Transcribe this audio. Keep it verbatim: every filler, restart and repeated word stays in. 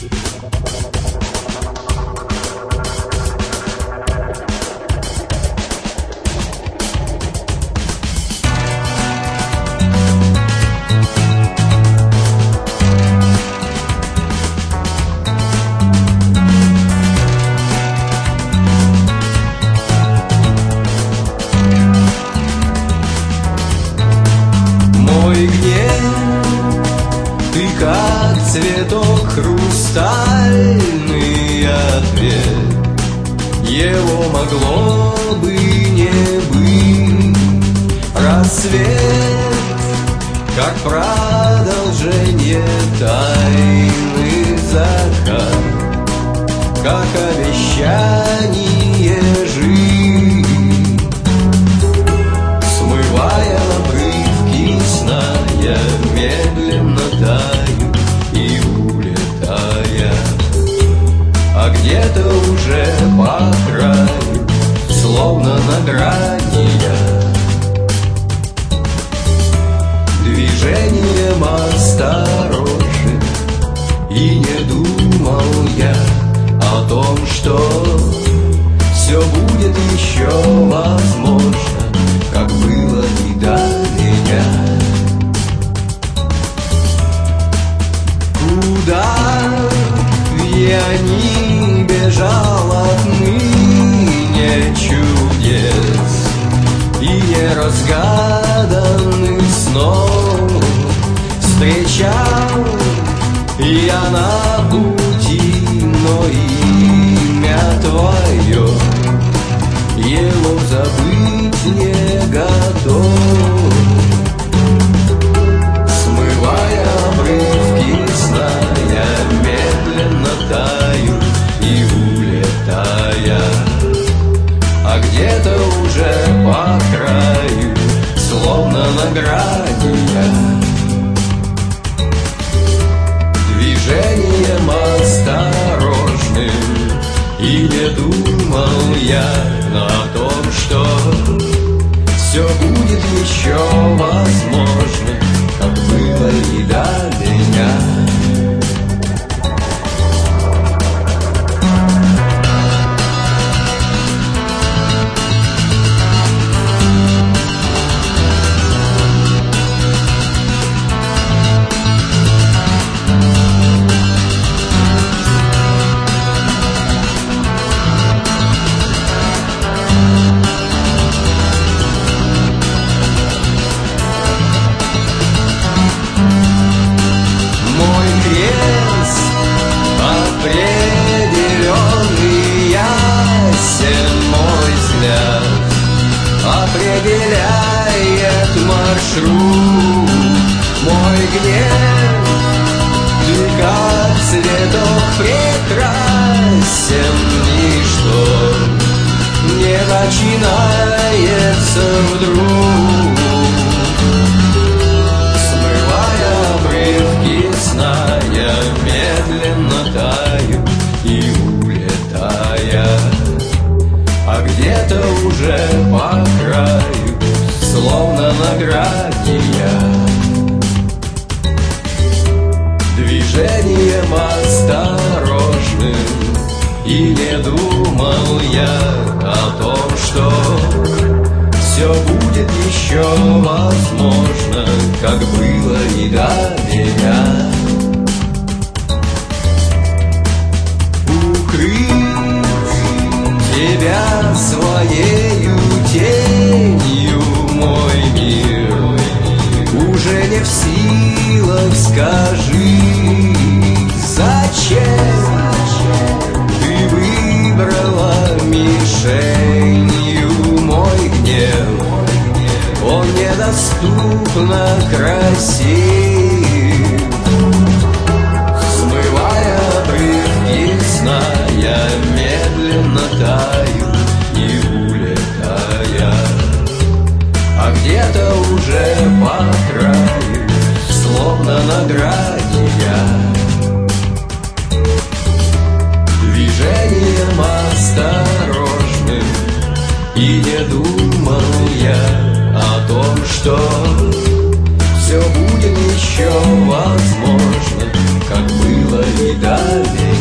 Мой гнев, ты как цветок хрустальный ответ, его могло бы не быть. Рассвет, как продолжение тайны, закат, как обещание жить. Смывая обрывки сна, я медленно таю и улетая, а где-то уже по краю, словно на грани я, движением осторожен, и не думал я о том, что все будет еще возможно, как было и до меня. Куда я не бежал отныне чудес и неразгаданных снов, встречал я на пути, но имя твое его забыть не готов. Смывая обрывки сна, я медленно таю и улетая, а где-то уже по краю, словно на грани я, движением осторожным, и не думал я о том, что все будет еще возможно, как было и до меня. Определяет маршрут мой гнев, ты как цветок прекрасен, ничто не начинается вдруг. Смывая обрывки сна, я медленно таю и улетая, а где-то уже по краю, словно на грани я, движением осторожным, и не думал я о том, что все будет еще возможно, как было и до меня. Укрыть тебя своею тенью, мой мир, уже не в силах, скажи, зачем ты выбрала мишенью мой гнев? Он недоступно красив. Смывая обрывки сна, я медленно таю и улетая, а где-то уже по краю, словно на грани руками.